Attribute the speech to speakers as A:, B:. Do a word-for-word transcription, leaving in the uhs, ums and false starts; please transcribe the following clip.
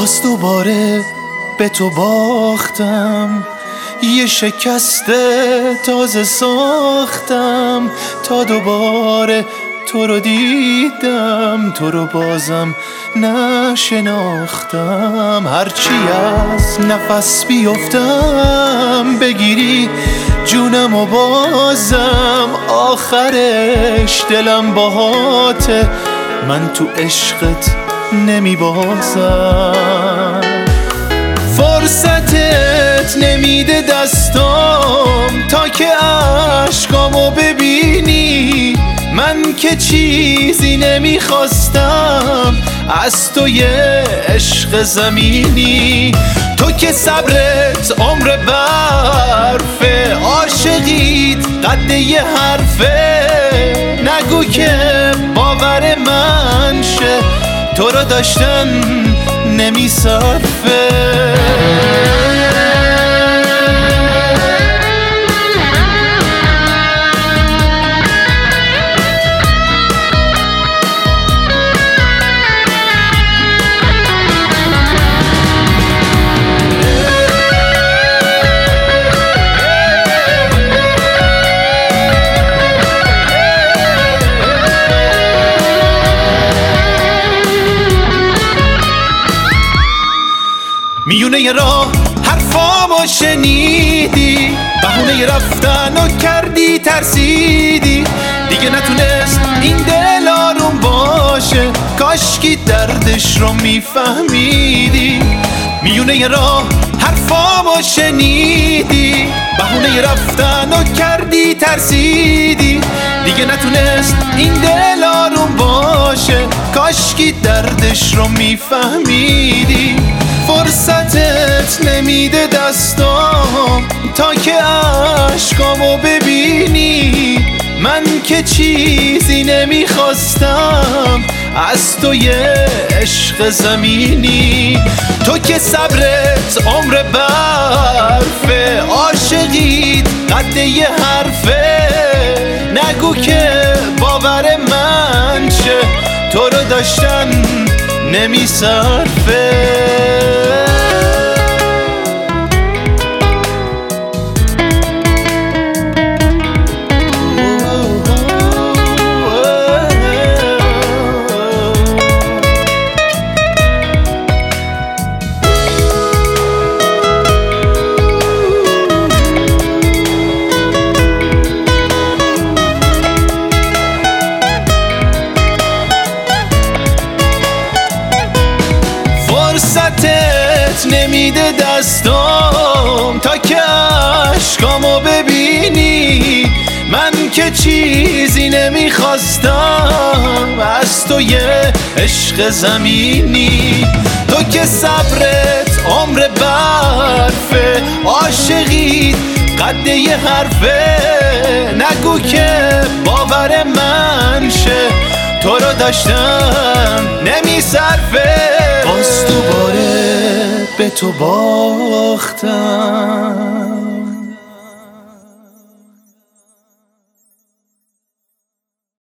A: باز دوباره به تو باختم، یه شکست تازه ساختم تا دوباره تو رو دیدم، تو رو بازم نشناختم. هرچی از نفس بیفتم بگیری جونم و بازم آخرش دلم باهاته، من تو عشقت نمی بازم. فرصتت نمیده دستام تا که عشقامو ببینی، من که چیزی نمیخواستم از تو یه عشق زمینی. تو که صبرت عمر برفه، عاشقیت قد یه حرفه، نگو که باور من شه تو رو داشتن نمیصرفه. میونه ی راه حرفامو شنیدی، بهونه رفتن و کردی ترسیدی، دیگه نتونست این دل آروم باشه، کاشکی دردش رو میفهمیدی. میونه ی راه حرفامو شنیدی، بهونه رفتن و کردی ترسیدی، دیگه نتونست این دل آروم باشه، کاشکی دردش رو میفهمیدی. فرصتت نمیده دستام تا که عشقامو ببینی، من که چیزی نمیخواستم از تو یه عشق زمینی. تو که صبرت عمر برفه، عاشقیت قد یه حرفه، نگو که باور من شه تو رو داشتن نمیصرفه. فرصتت نمیده دستام تا که عشقامو ببینی، من که چیزی نمیخواستم از تو یه عشق زمینی. تو که صبرت عمر برفه، عاشقیت قد یه حرفه، نگو که باور من شه تو رو داشتم نمیصرفه. باز دوباره به تو باختم.